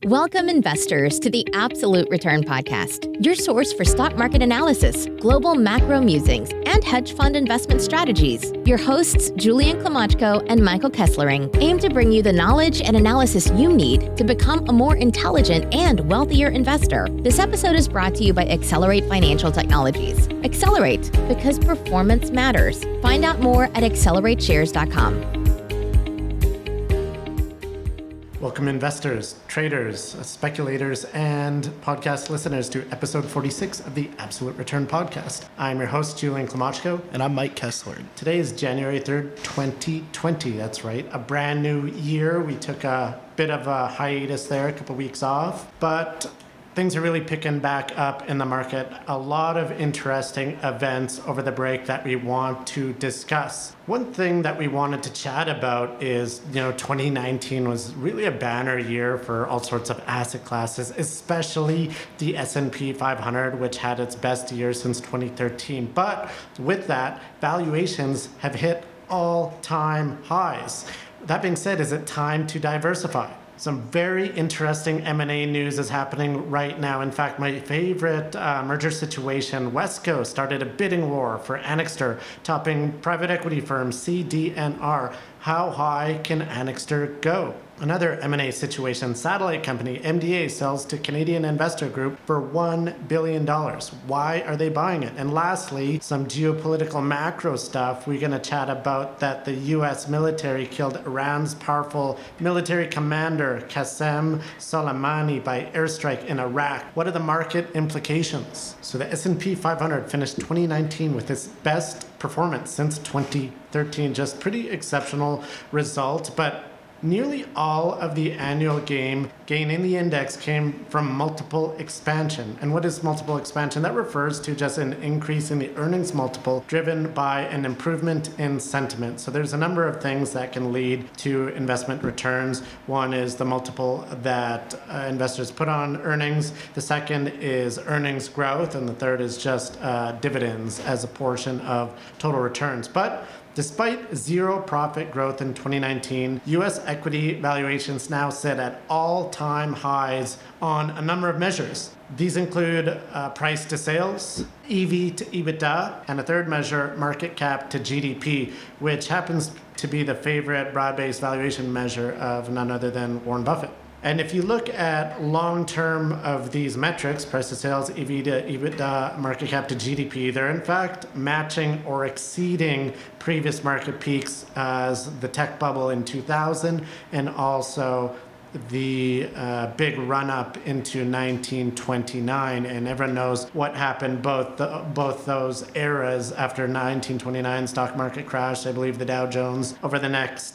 Welcome, investors, to the Absolute Return Podcast, your source for stock market analysis, global macro musings, and hedge fund investment strategies. Your hosts, Julian Klimachko and Michael Kesslering, aim to bring you the knowledge and analysis you need to become a more intelligent and wealthier investor. This episode is brought to you by Accelerate Financial Technologies. Accelerate, because performance matters. Find out more at accelerateshares.com. Welcome, investors, traders, speculators, and podcast listeners to episode 46 of the Absolute Return Podcast. I'm your host, Julian Klimachko. And I'm Mike Kessler. Today is January 3rd, 2020. That's right, a brand new year. We took a bit of a hiatus there, a couple weeks off, but things are really picking back up in the market. A lot of interesting events over the break that we want to discuss. One thing that we wanted to chat about is, 2019 was really a banner year for all sorts of asset classes, especially the S&P 500, which had its best year since 2013. But with that, valuations have hit all-time highs. That being said, is it time to diversify? Some very interesting M&A news is happening right now. In fact, my favorite merger situation, Wesco, started a bidding war for Anixter, topping private equity firm CD&R. How high can Anixter go? Another M&A situation, satellite company MDA sells to Canadian Investor Group for $1 billion. Why are they buying it? And lastly, some geopolitical macro stuff. We're going to chat about that the U.S. military killed Iran's powerful military commander Qasem Soleimani by airstrike in Iraq. What are the market implications? So the S&P 500 finished 2019 with its best performance since 2013. Just pretty exceptional result, but nearly all of the annual gain in the index came from multiple expansion. And what is multiple expansion? That refers to just an increase in the earnings multiple driven by an improvement in sentiment. So there's a number of things that can lead to investment returns. One is the multiple that investors put on earnings. The second is earnings growth. And the third is just dividends as a portion of total returns. But despite zero profit growth in 2019, U.S. equity valuations now sit at all-time highs on a number of measures. These include price to sales, EV to EBITDA, and a third measure, market cap to GDP, which happens to be the favorite broad-based valuation measure of none other than Warren Buffett. And if you look at long-term of these metrics, price to sales, EV to EBITDA, market cap to GDP, they're in fact matching or exceeding previous market peaks as the tech bubble in 2000 and also the big run-up into 1929, and everyone knows what happened both those eras. After 1929 stock market crash, I believe the Dow Jones over the next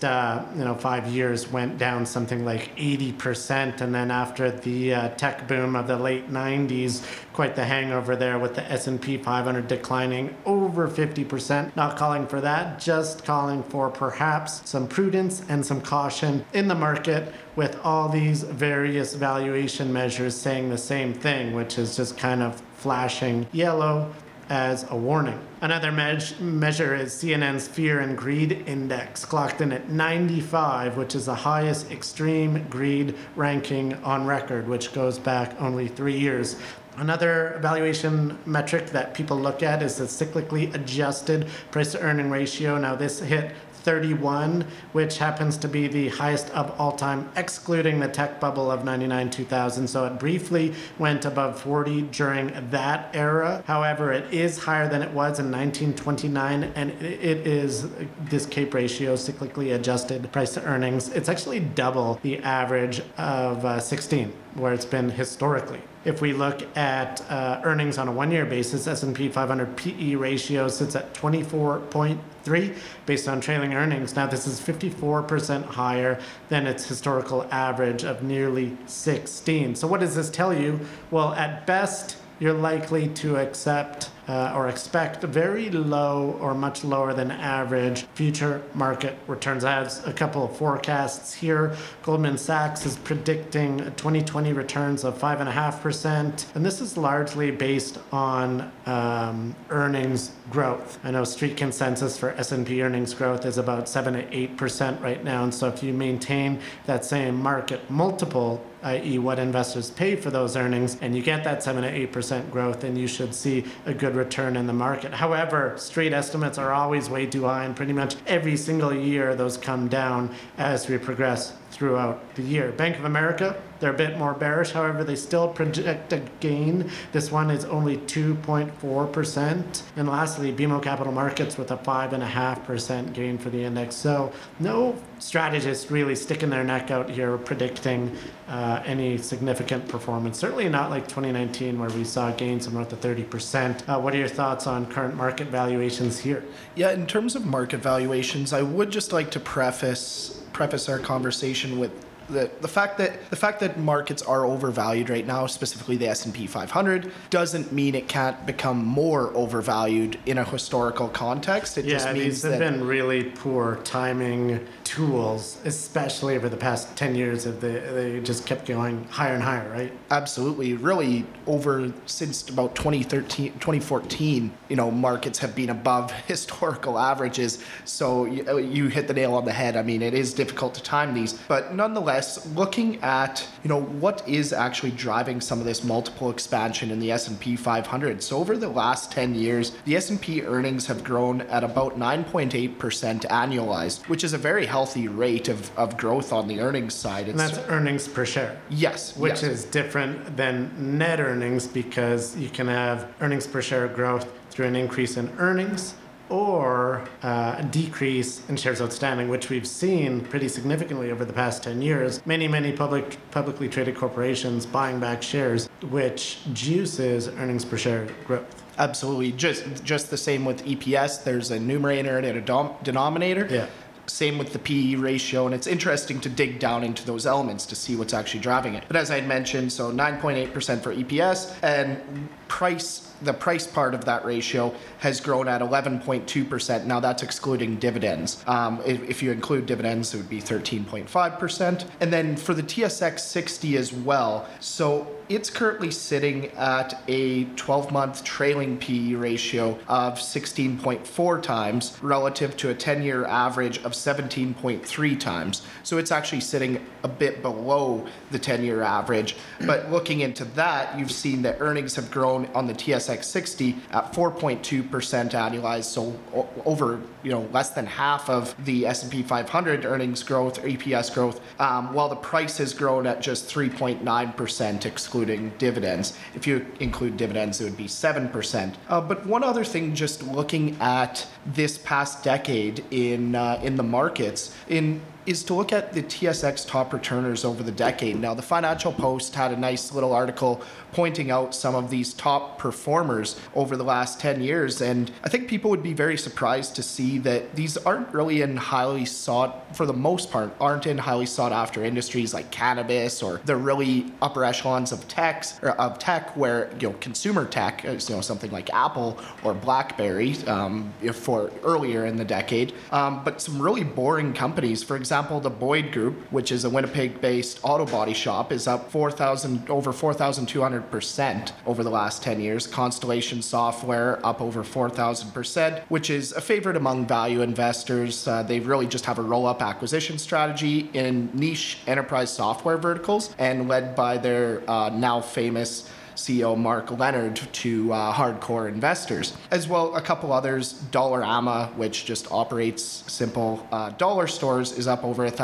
5 years went down something like 80%, and then after the tech boom of the late 90s, quite the hangover there with the S&P 500 declining over 50%. Not calling for that, just calling for perhaps some prudence and some caution in the market, with all these various valuation measures saying the same thing, which is just kind of flashing yellow as a warning. Another measure is CNN's Fear and Greed Index, clocked in at 95, which is the highest extreme greed ranking on record, which goes back only 3 years. Another valuation metric that people look at is the cyclically adjusted price-to-earning ratio. Now, this hit 31, which happens to be the highest of all time, excluding the tech bubble of 99-2000. So it briefly went above 40 during that era. However, it is higher than it was in 1929, and it is this CAPE ratio, cyclically adjusted price to earnings. It's actually double the average of 16, where it's been historically. If we look at earnings on a one-year basis, S&P 500 PE ratio sits at 24.3 based on trailing earnings. Now, this is 54% higher than its historical average of nearly 16. So what does this tell you? Well, at best, you're likely to accept or expect very low or much lower than average future market returns. I have a couple of forecasts here. Goldman Sachs is predicting 2020 returns of 5.5%, and this is largely based on earnings growth. I know street consensus for S&P earnings growth is about 7 to 8% right now, and so if you maintain that same market multiple, i.e. what investors pay for those earnings, and you get that 7 to 8% growth, and you should see a good return in the market. However, street estimates are always way too high, and pretty much every single year those come down as we progress throughout the year. Bank of America, they're a bit more bearish. However, they still project a gain. This one is only 2.4%. And lastly, BMO Capital Markets with a 5.5% gain for the index. So no strategist really sticking their neck out here predicting any significant performance. Certainly not like 2019 where we saw gains of north of 30%. What are your thoughts on current market valuations here? Yeah, in terms of market valuations, I would just like to preface our conversation with the fact that markets are overvalued right now, specifically the S&P 500, doesn't mean it can't become more overvalued in a historical context. It just means these have been really poor timing tools, especially over the past 10 years. They just kept going higher and higher, right? Absolutely. Really, over since about 2014, markets have been above historical averages. So you hit the nail on the head. I mean, it is difficult to time these, but nonetheless, looking at what is actually driving some of this multiple expansion in the S&P 500. So over the last 10 years, the S&P earnings have grown at about 9.8% annualized, which is a very healthy rate of growth on the earnings side. And that's earnings per share. Yes. Which is different than net earnings, because you can have earnings per share growth through an increase in earnings or a decrease in shares outstanding, which we've seen pretty significantly over the past 10 years. Many publicly traded corporations buying back shares, which juices earnings per share growth. Absolutely. Just the same with EPS. There's a numerator and a denominator. Yeah. Same with the PE ratio, and it's interesting to dig down into those elements to see what's actually driving it. But as I had mentioned, so 9.8% for EPS, and the price part of that ratio has grown at 11.2%. Now that's excluding dividends. If you include dividends, it would be 13.5%. And then for the TSX 60 as well, so it's currently sitting at a 12-month trailing PE ratio of 16.4 times relative to a 10-year average of 17.3 times. So it's actually sitting a bit below the 10-year average. But looking into that, you've seen that earnings have grown on the TSX 60 at 4.2% annualized, so over less than half of the S&P 500 earnings growth or EPS growth, while the price has grown at just 3.9% excluding dividends. If you include dividends, it would be 7%. But one other thing, just looking at this past decade in the markets, is to look at the TSX top returners over the decade. Now, the Financial Post had a nice little article pointing out some of these top performers over the last 10 years, and I think people would be very surprised to see that these aren't really in for the most part, aren't in highly sought after industries like cannabis or the really upper echelons of tech, where consumer tech, something like Apple or BlackBerry, for earlier in the decade, but some really boring companies. For example, the Boyd Group, which is a Winnipeg-based auto body shop, is up over 4,200% over the last 10 years. Constellation Software up over 4,000%, which is a favorite among value investors. They really just have a roll-up acquisition strategy in niche enterprise software verticals, and led by their now famous CEO Mark Leonard to hardcore investors. As well, a couple others, Dollarama, which just operates simple dollar stores, is up over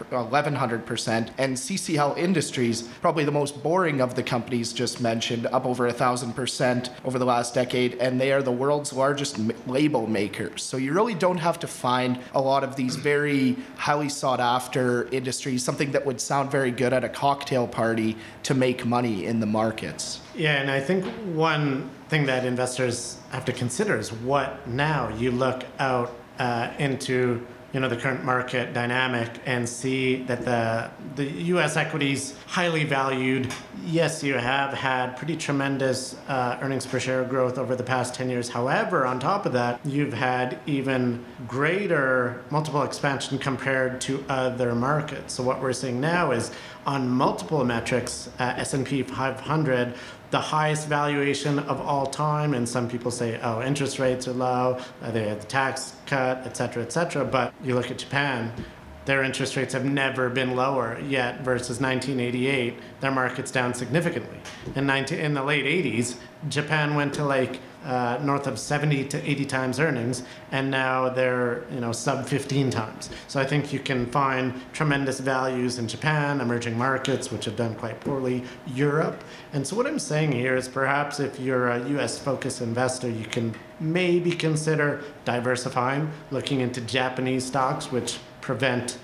1,100%, and CCL Industries, probably the most boring of the companies just mentioned, up over 1,000% over the last decade, and they are the world's largest label makers. So you really don't have to find a lot of these very highly sought after industries, something that would sound very good at a cocktail party, to make money in the markets. Yeah, and I think one thing that investors have to consider is what now you look out into the current market dynamic and see that the U.S. equities highly valued. Yes, you have had pretty tremendous earnings per share growth over the past 10 years. However, on top of that, you've had even greater multiple expansion compared to other markets. So what we're seeing now is on multiple metrics, S&P 500, the highest valuation of all time, and some people say, interest rates are low, they had the tax cut, et cetera, but you look at Japan, their interest rates have never been lower yet versus 1988. Their market's down significantly. In the late 80s, Japan went to north of 70 to 80 times earnings, and now they're sub 15 times. So I think you can find tremendous values in Japan, emerging markets, which have done quite poorly, Europe. And so what I'm saying here is perhaps if you're a US focused investor, you can maybe consider diversifying, looking into Japanese stocks, which present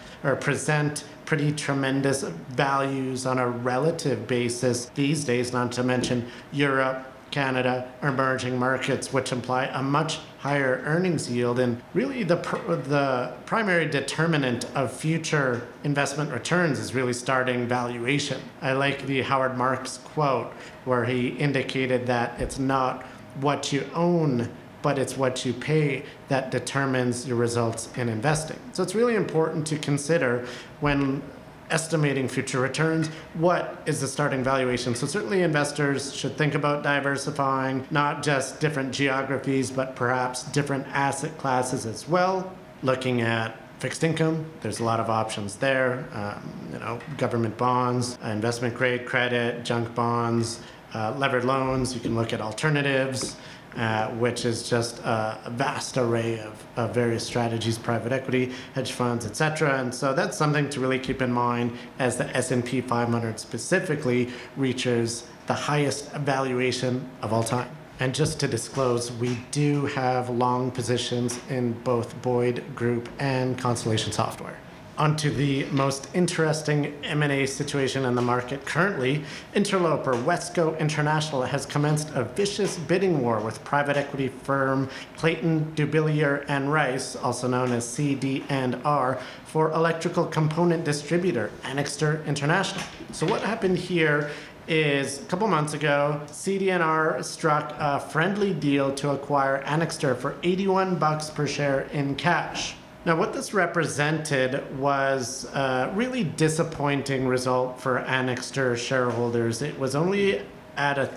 pretty tremendous values on a relative basis these days, not to mention Europe, Canada, or emerging markets, which imply a much higher earnings yield. And really the primary determinant of future investment returns is really starting valuation. I like the Howard Marks quote where he indicated that it's not what you own, but it's what you pay that determines your results in investing. So it's really important to consider when estimating future returns, what is the starting valuation? So certainly investors should think about diversifying, not just different geographies, but perhaps different asset classes as well. Looking at fixed income, there's a lot of options there. Government bonds, investment grade credit, junk bonds, levered loans. You can look at alternatives, which is just a vast array of various strategies, private equity, hedge funds, etc. And so that's something to really keep in mind as the S&P 500 specifically reaches the highest valuation of all time. And just to disclose, we do have long positions in both Boyd Group and Constellation Software. Onto the most interesting M&A situation in the market currently, interloper Wesco International has commenced a vicious bidding war with private equity firm Clayton, Dubilier and Rice, also known as CD&R, for electrical component distributor Anixter International. So what happened here is a couple months ago, CD&R struck a friendly deal to acquire Anixter for $81 per share in cash. Now, what this represented was a really disappointing result for Anixter shareholders. It was only at a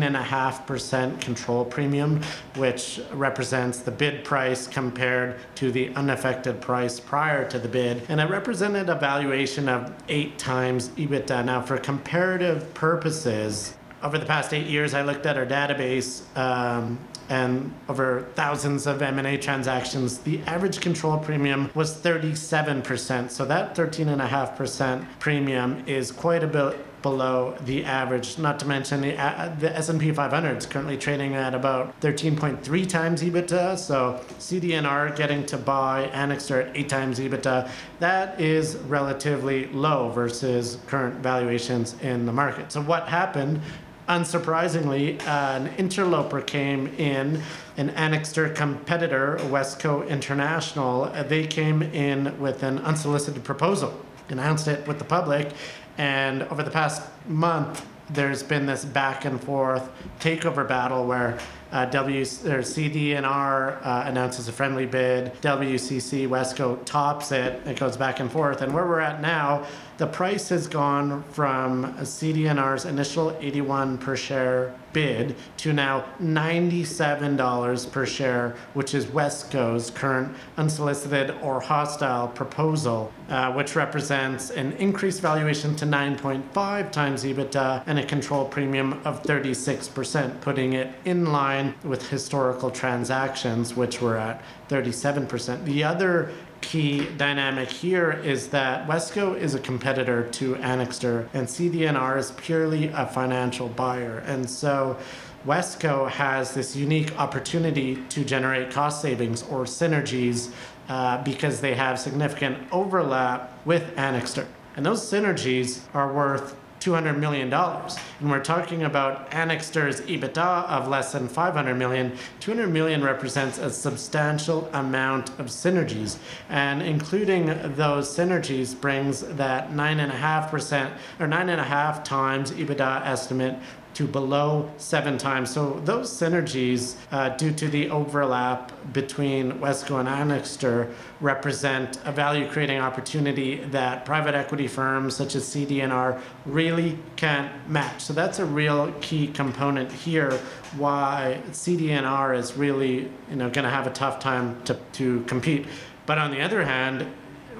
13.5% control premium, which represents the bid price compared to the unaffected price prior to the bid. And it represented a valuation of 8 times EBITDA. Now, for comparative purposes, over the past 8 years, I looked at our database, and over thousands of M&A transactions, the average control premium was 37%. So that 13.5% premium is quite a bit below the average, not to mention the S&P 500 is currently trading at about 13.3 times EBITDA. So CD&R getting to buy Anixter at 8 times EBITDA, that is relatively low versus current valuations in the market. So what happened? Unsurprisingly, an interloper came in, an Anixter competitor, Wesco International. They came in with an unsolicited proposal, announced it with the public, and over the past month, there's been this back and forth takeover battle where CD&R announces a friendly bid, WCC Wesco tops it, it goes back and forth. And where we're at now, the price has gone from CD&R's initial 81 per share bid to now $97 per share, which is Wesco's current unsolicited or hostile proposal, which represents an increased valuation to 9.5 times EBITDA and a control premium of 36%, putting it in line with historical transactions, which were at 37%. The other key dynamic here is that Wesco is a competitor to Anixter and CD&R is purely a financial buyer. And so Wesco has this unique opportunity to generate cost savings or synergies because they have significant overlap with Anixter. And those synergies are worth $200 million. And we're talking about Anixter's EBITDA of less than $500 million. $200 million represents a substantial amount of synergies. And including those synergies brings that 9.5% or 9.5 times EBITDA estimate to below 7 times. So those synergies, due to the overlap between Wesco and Anixter, represent a value-creating opportunity that private equity firms such as CD&R really can't match. So that's a real key component here why CD&R is really going to have a tough time to compete. But on the other hand,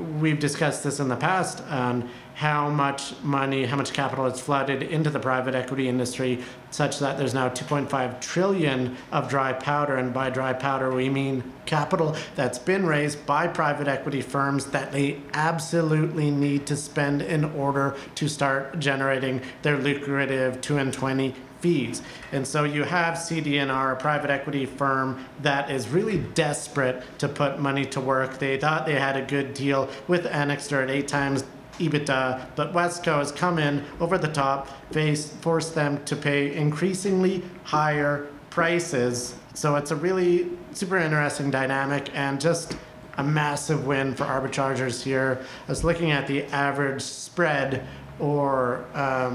we've discussed this in the past on how much money, how much capital has flooded into the private equity industry, such that there's now 2.5 trillion of dry powder. And by dry powder, we mean capital that's been raised by private equity firms that they absolutely need to spend in order to start generating their lucrative 2 and 20 fees. And so you have CD&R, a private equity firm that is really desperate to put money to work. They thought they had a good deal with Anixter at 8 times EBITDA, but Wesco has come in over the top, forced them to pay increasingly higher prices. So it's a really super interesting dynamic and just a massive win for arbitrageurs here. I was looking at the average spread or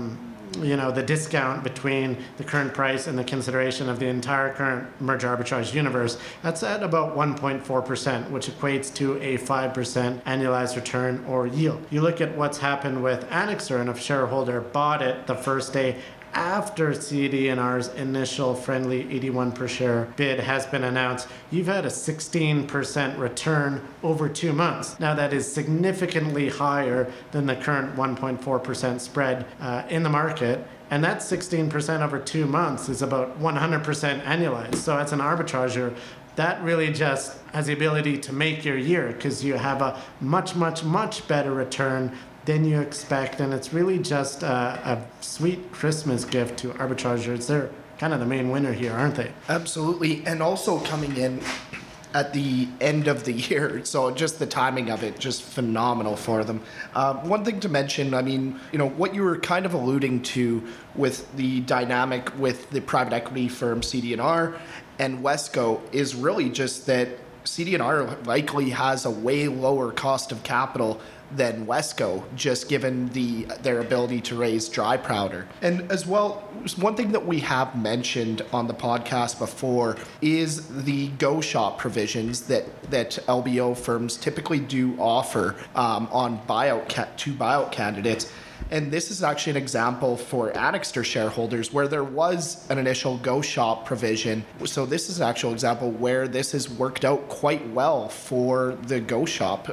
the discount between the current price and the consideration of the entire current merger arbitrage universe. That's at about 1.4%, which equates to a 5% annualized return or yield. You look at what's happened with Anixter, and if a shareholder bought it the first day after CD&R's initial friendly 81 per share bid has been announced, you've had a 16% return over 2 months. Now that is significantly higher than the current 1.4% spread in the market. And that 16% over 2 months is about 100% annualized. So as an arbitrager, that really just has the ability to make your year because you have a much, much, much better return than you expect, and it's really just a sweet Christmas gift to arbitrageurs. They're kind of the main winner here, aren't they? Absolutely, and also coming in at the end of the year, so just the timing of it, just phenomenal for them. One thing to mention, what you were kind of alluding to with the dynamic with the private equity firm CD&R and Wesco is really just that CD&R likely has a way lower cost of capital than Wesco, just given their ability to raise dry powder. And as well, one thing that we have mentioned on the podcast before is the go shop provisions that LBO firms typically do offer on buyout candidates. And this is actually an example for Anixter shareholders where there was an initial go shop provision. So this is an actual example where this has worked out quite well for the go shop.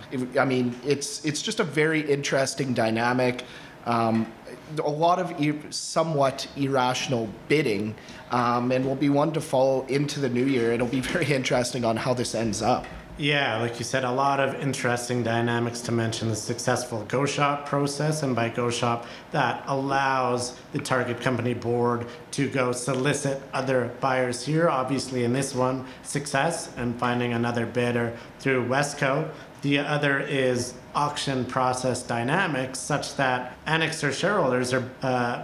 It's just a very interesting dynamic. A lot of somewhat irrational bidding, and will be one to follow into the new year. It'll be very interesting on how this ends up. Yeah, like you said, a lot of interesting dynamics to mention. The successful go shop process, and by go shop, that allows the target company board to go solicit other buyers here. Obviously, in this one, success and finding another bidder through Wesco. The other is auction process dynamics, such that Anixter shareholders are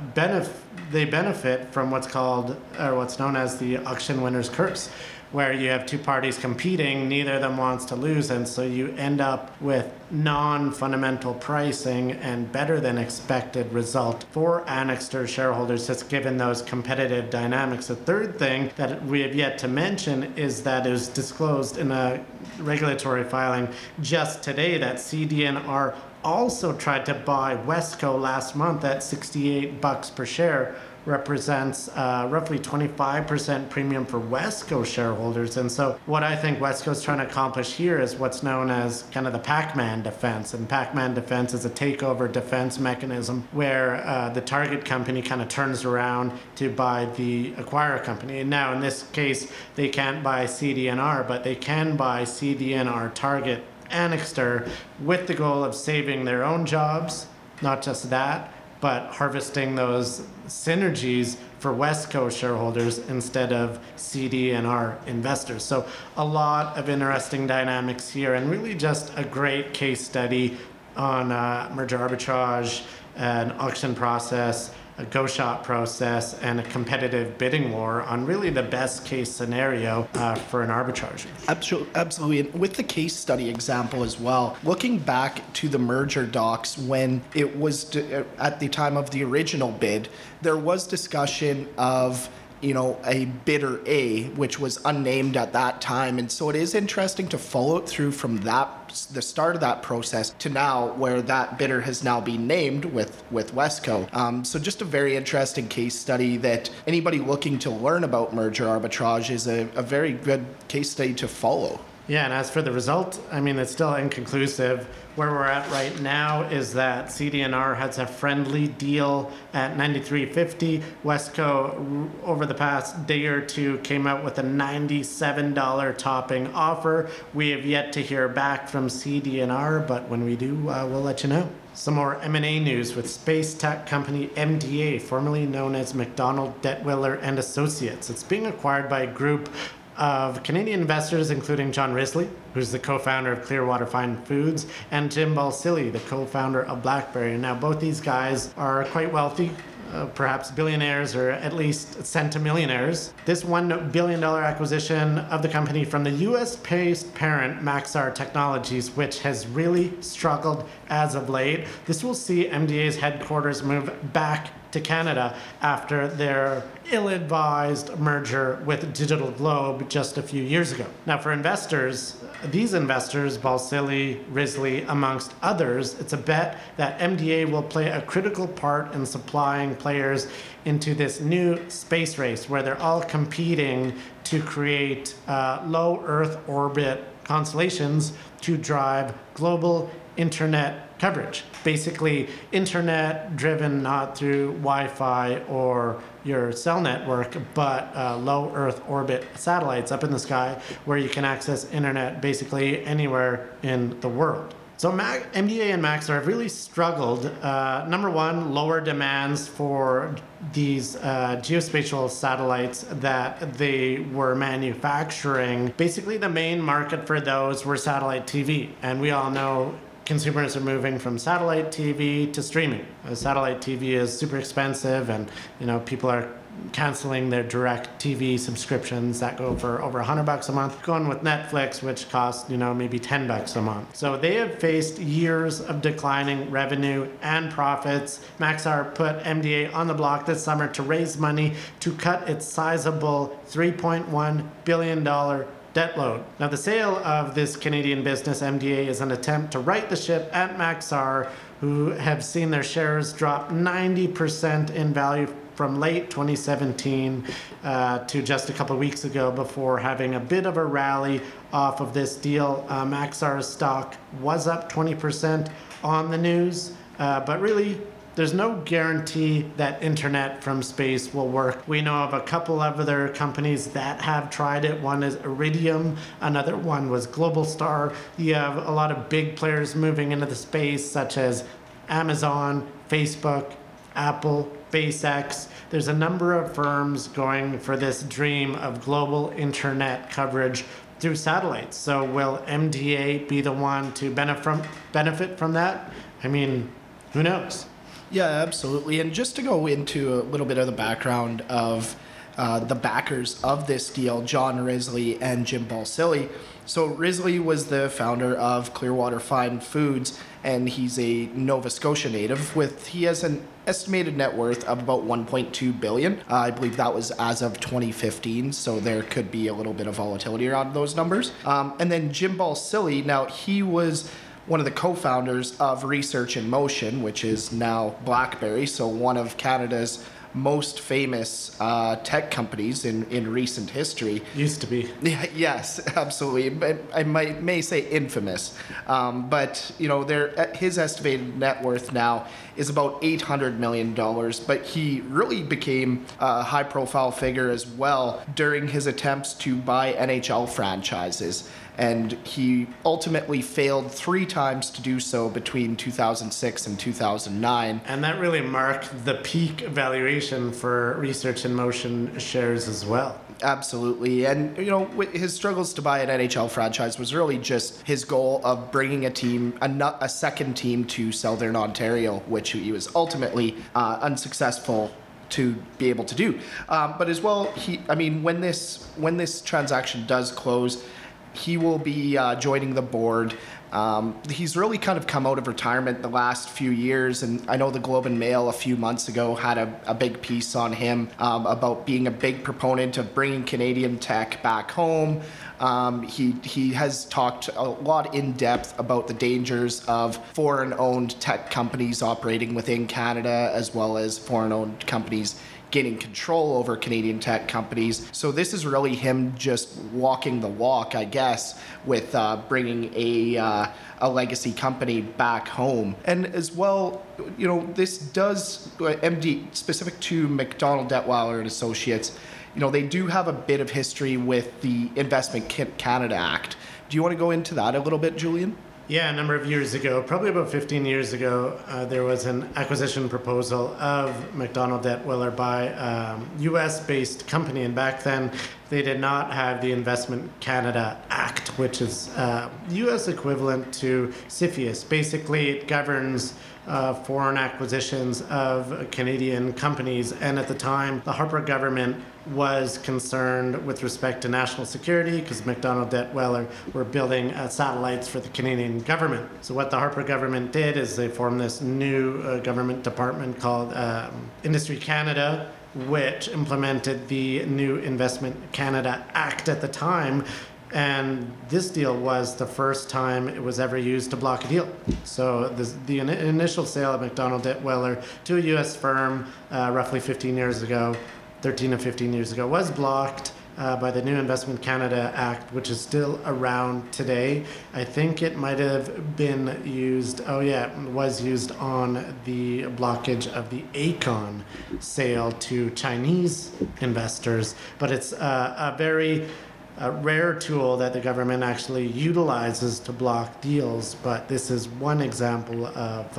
benefit from what's known as the auction winner's curse, where you have two parties competing, neither of them wants to lose, and so you end up with non-fundamental pricing and better than expected result for Anixter shareholders, just given those competitive dynamics. The third thing that we have yet to mention is that it was disclosed in a regulatory filing just today that CD&R also tried to buy Wesco last month at $68 per share, represents roughly 25% premium for Wesco shareholders. And so what I think Wesco's trying to accomplish here is what's known as kind of the Pac-Man defense. And Pac-Man defense is a takeover defense mechanism where the target company kind of turns around to buy the acquirer company. And now in this case, they can't buy CD&R, but they can buy CD&R target Anixter with the goal of saving their own jobs, not just that, but harvesting those synergies for Wesco shareholders instead of CD&R investors. So a lot of interesting dynamics here, and really just a great case study on merger arbitrage, an auction process, a go shop process, and a competitive bidding war on really the best case scenario for an arbitrager. Absolutely. And with the case study example as well, looking back to the merger docs when it was at the time of the original bid, there was discussion of a bidder A, which was unnamed at that time. And so it is interesting to follow it through from the start of that process to now where that bidder has now been named with Wesco. So just a very interesting case study that anybody looking to learn about merger arbitrage is a very good case study to follow. Yeah, and as for the result, I mean, it's still inconclusive. Where we're at right now is that CD&R has a friendly deal at $93.50. Wesco, over the past day or two, came out with a $97 topping offer. We have yet to hear back from CD&R, but when we do, we'll let you know. Some more M&A news with space tech company MDA, formerly known as McDonald Detwiller and Associates. It's being acquired by a group of Canadian investors, including John Risley, who's the co-founder of Clearwater Fine Foods, and Jim Balsillie, the co-founder of BlackBerry. Now, both these guys are quite wealthy, perhaps billionaires or at least centimillionaires. This $1 billion acquisition of the company from the US-based parent Maxar Technologies, which has really struggled as of late. This will see MDA's headquarters move back to Canada after their ill-advised merger with Digital Globe just a few years ago. Now, for investors, these investors, Balsillie, Risley, amongst others, it's a bet that MDA will play a critical part in supplying players into this new space race where they're all competing to create low Earth orbit constellations to drive global internet coverage. Basically, internet driven not through Wi-Fi or your cell network, but low Earth orbit satellites up in the sky where you can access internet basically anywhere in the world. So MDA and Maxar have really struggled. Number one, lower demands for these geospatial satellites that they were manufacturing. Basically, the main market for those were satellite TV. And we all know consumers are moving from satellite TV to streaming. Satellite TV is super expensive, and people are canceling their direct TV subscriptions that go for over $100 a month, going with Netflix, which costs maybe $10 a month. So they have faced years of declining revenue and profits. Maxar put MDA on the block this summer to raise money to cut its sizable $3.1 billion debt load. Now, the sale of this Canadian business, MDA, is an attempt to right the ship at Maxar, who have seen their shares drop 90% in value from late 2017 to just a couple of weeks ago before having a bit of a rally off of this deal. Maxar's stock was up 20% on the news, but really, there's no guarantee that internet from space will work. We know of a couple of other companies that have tried it. One is Iridium, another one was Globalstar. You have a lot of big players moving into the space, such as Amazon, Facebook, Apple, SpaceX. There's a number of firms going for this dream of global internet coverage through satellites. So will MDA be the one to benefit from that? I mean, who knows? Yeah, absolutely. And just to go into a little bit of the background of the backers of this deal, John Risley and Jim Balsillie. So Risley was the founder of Clearwater Fine Foods, and he's a Nova Scotia native. He has an estimated net worth of about $1.2 billion. I believe that was as of 2015, so there could be a little bit of volatility around those numbers. And then Jim Balsillie, now he was one of the co-founders of Research in Motion, which is now BlackBerry, so one of Canada's most famous tech companies in recent history. Used to be. Yeah, yes, absolutely. But I may say infamous. But his estimated net worth now is about $800 million. But he really became a high-profile figure as well during his attempts to buy NHL franchises. And he ultimately failed 3 times to do so between 2006 and 2009. And that really marked the peak valuation for Research in Motion shares as well. Absolutely. And, his struggles to buy an NHL franchise was really just his goal of bringing a second team to Southern Ontario, which he was ultimately unsuccessful to be able to do. But as well, when this transaction does close, he will be joining the board. He's really kind of come out of retirement the last few years, and I know the Globe and Mail a few months ago had a big piece on him about being a big proponent of bringing Canadian tech back home. He has talked a lot in depth about the dangers of foreign-owned tech companies operating within Canada, as well as foreign-owned companies gaining control over Canadian tech companies. So this is really him just walking the walk, I guess, with bringing a legacy company back home. And as well, this does, MD, specific to McDonald Detweiler and Associates, they do have a bit of history with the Investment Canada Act. Do you want to go into that a little bit, Julian? Yeah, a number of years ago, probably about 15 years ago, there was an acquisition proposal of McDonald Detweiler by a US-based company. And back then, they did not have the Investment Canada Act, which is US equivalent to CFIUS. Basically, it governs foreign acquisitions of Canadian companies. And at the time, the Harper government was concerned with respect to national security because McDonald Detweiler were building satellites for the Canadian government. So what the Harper government did is they formed this new government department called Industry Canada, which implemented the new Investment Canada Act at the time. And this deal was the first time it was ever used to block a deal. So the initial sale of McDonald Detweiler to a U.S. firm roughly 13 to 15 years ago, was blocked by the new Investment Canada Act, which is still around today. I think it might have been used, was used on the blockage of the Aecon sale to Chinese investors. But it's a very rare tool that the government actually utilizes to block deals, but this is one example of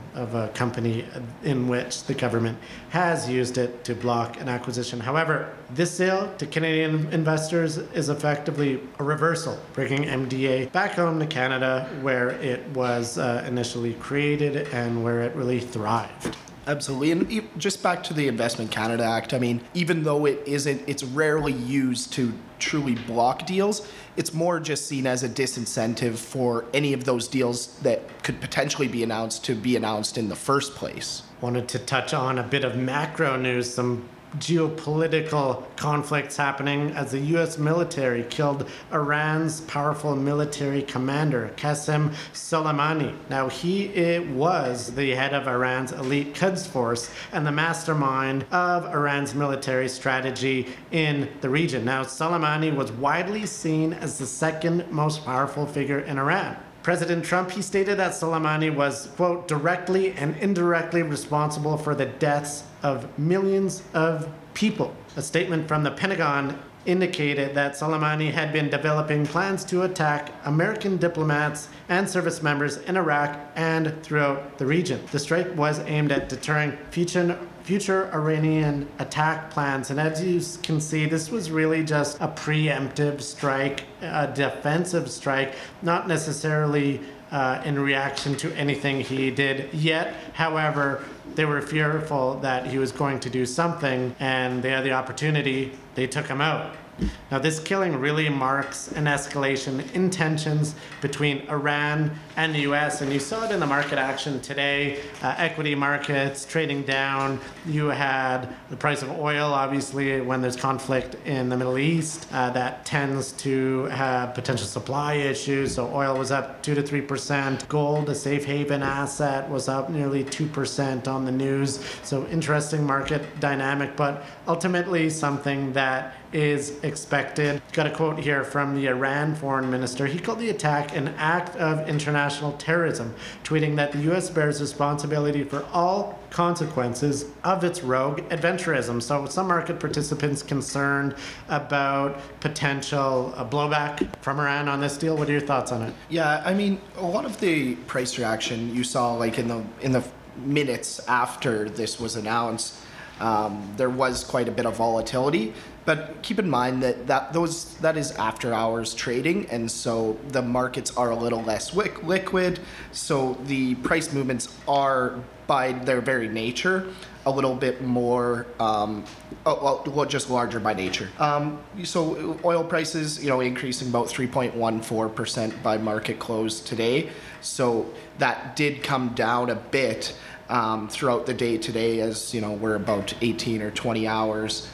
a company in which the government has used it to block an acquisition. However, this sale to Canadian investors is effectively a reversal, bringing MDA back home to Canada where it was initially created and where it really thrived. Absolutely. And just back to the Investment Canada Act, I mean, even though it's rarely used to truly block deals, it's more just seen as a disincentive for any of those deals that could potentially be announced to be announced in the first place. Wanted to touch on a bit of macro news, some geopolitical conflicts happening as the U.S. military killed Iran's powerful military commander, Qasem Soleimani. Now, he was the head of Iran's elite Quds force and the mastermind of Iran's military strategy in the region. Now, Soleimani was widely seen as the second most powerful figure in Iran. President Trump, he stated that Soleimani was, quote, directly and indirectly responsible for the deaths of millions of people. A statement from the Pentagon indicated that Soleimani had been developing plans to attack American diplomats and service members in Iraq and throughout the region. The strike was aimed at deterring future Iranian attack plans. And as you can see, this was really just a preemptive strike, a defensive strike, not necessarily in reaction to anything he did yet. However, they were fearful that he was going to do something, and they had the opportunity. They took him out. Now, this killing really marks an escalation in tensions between Iran and the U.S., and you saw it in the market action today. Equity markets trading down. You had the price of oil, obviously, when there's conflict in the Middle East, that tends to have potential supply issues. So oil was up 2 to 3%. Gold, a safe haven asset, was up nearly 2% on the news. So interesting market dynamic, but ultimately something that is expected. Got a quote here from the Iran foreign minister. He called the attack an act of international terrorism, tweeting that the U.S. bears responsibility for all consequences of its rogue adventurism. So some market participants concerned about potential blowback from Iran on this deal. What are your thoughts on it? Yeah, I mean, a lot of the price reaction you saw like in the minutes after this was announced, there was quite a bit of volatility. But keep in mind that is after hours trading, and so the markets are a little less liquid. So the price movements are, by their very nature, a little bit more, just larger by nature. So oil prices, increasing about 3.14% by market close today. So that did come down a bit throughout the day today, as we're about 18 or 20 hours.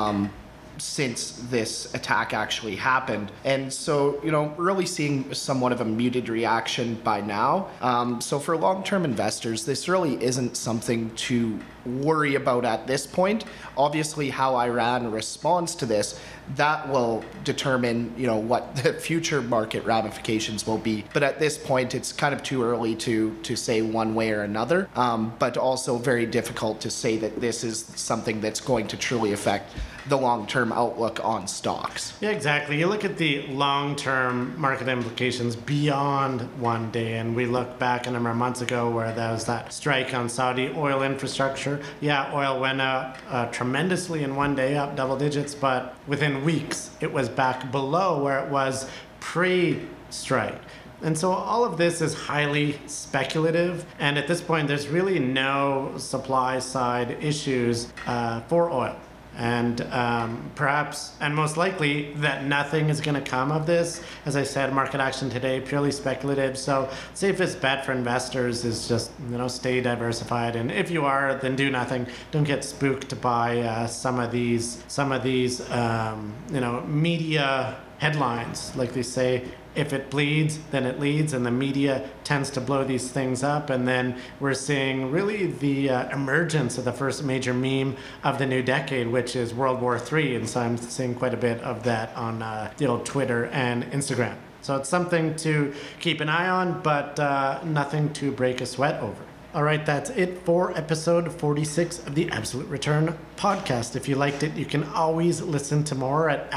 Since this attack actually happened. And so, really seeing somewhat of a muted reaction by now. So for long-term investors, this really isn't something to worry about at this point. Obviously, how Iran responds to this, that will determine, what the future market ramifications will be. But at this point, it's kind of too early to say one way or another, but also very difficult to say that this is something that's going to truly affect the long-term outlook on stocks. Yeah, exactly. You look at the long-term market implications beyond one day, and we look back a number of months ago where there was that strike on Saudi oil infrastructure. Yeah, oil went up tremendously in one day, up double digits, but within weeks it was back below where it was pre-strike. And so all of this is highly speculative, and at this point there's really no supply side issues for oil. And perhaps, and most likely, that nothing is going to come of this. As I said, market action today, purely speculative. So safest bet for investors is just, stay diversified. And if you are, then do nothing. Don't get spooked by some of these, media headlines. Like they say, if it bleeds, then it leads, and the media tends to blow these things up. And then we're seeing really the emergence of the first major meme of the new decade, which is World War III. And so I'm seeing quite a bit of that on the old Twitter and Instagram. So it's something to keep an eye on, but nothing to break a sweat over. All right, that's it for episode 46 of the Absolute Return podcast. If you liked it, you can always listen to more at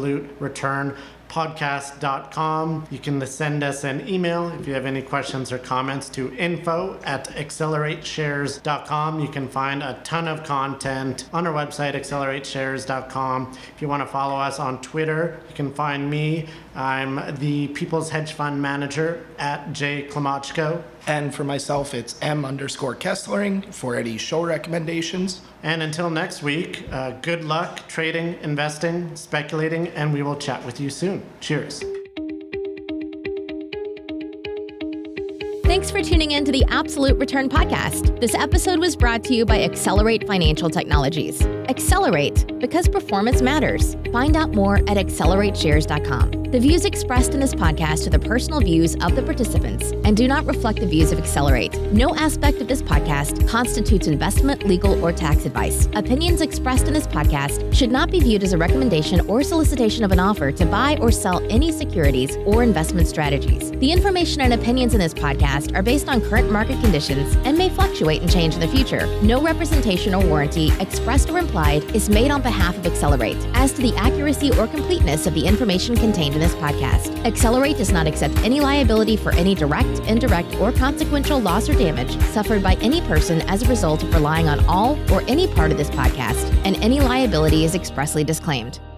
absolutereturnpodcast.com. You can send us an email if you have any questions or comments to info@accelerateshares.com. You can find a ton of content on our website, accelerateshares.com. If you want to follow us on Twitter, you can find me. I'm the People's Hedge Fund Manager at J. Klimachko. And for myself, it's M_Kesslering for any show recommendations. And until next week, good luck trading, investing, speculating, and we will chat with you soon. Cheers. Thanks for tuning in to the Absolute Return Podcast. This episode was brought to you by Accelerate Financial Technologies. Accelerate, because performance matters. Find out more at accelerateshares.com. The views expressed in this podcast are the personal views of the participants and do not reflect the views of Accelerate. No aspect of this podcast constitutes investment, legal, or tax advice. Opinions expressed in this podcast should not be viewed as a recommendation or solicitation of an offer to buy or sell any securities or investment strategies. The information and opinions in this podcast are based on current market conditions and may fluctuate and change in the future. No representation or warranty, expressed or implied, is made on behalf of Accelerate as to the accuracy or completeness of the information contained in this podcast. Accelerate does not accept any liability for any direct, indirect, or consequential loss or damage suffered by any person as a result of relying on all or any part of this podcast, and any liability is expressly disclaimed.